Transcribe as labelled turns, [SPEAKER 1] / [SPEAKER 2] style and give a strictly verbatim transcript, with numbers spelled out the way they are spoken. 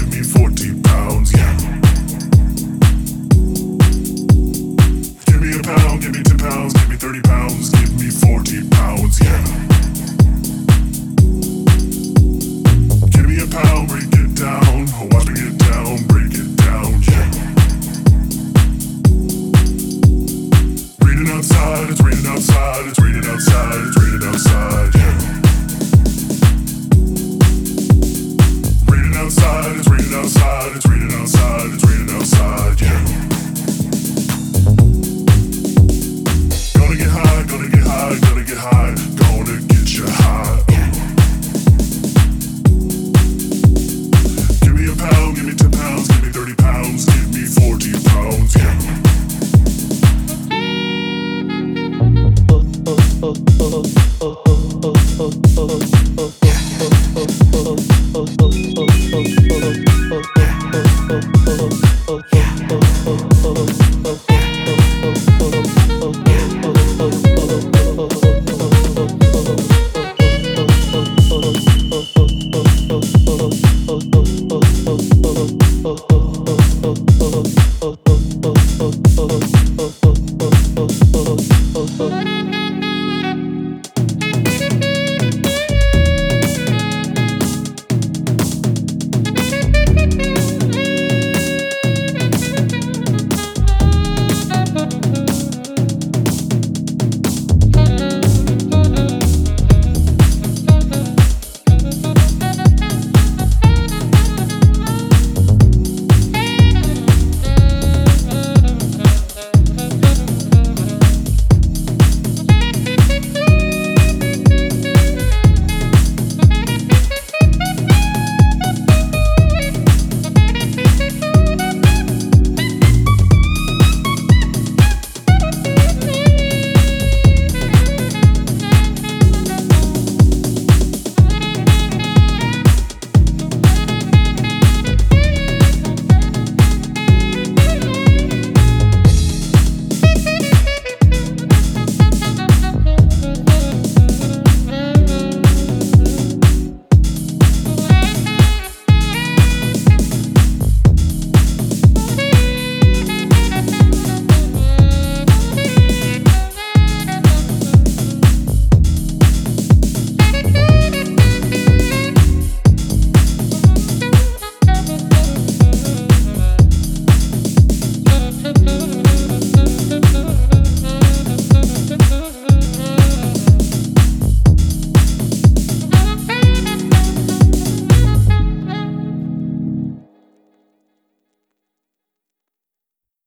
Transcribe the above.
[SPEAKER 1] give me forty pounds, yeah. Give me a pound, give me ten pounds, give me thirty pounds, give me forty pounds, yeah. Give me a pound, break it down, watch me get down, break it down, yeah. Raining outside, it's raining outside, it's raining outside, it's raining outside, yeah. Raining outside, it's raining outside, it's raining outside, it's raining outside, yeah. Gonna get high, gonna get high, gonna get high, gonna get you high. Give me a pound, give me ten pounds, give me thirty pounds, give me forty pounds, yeah.
[SPEAKER 2] Oh,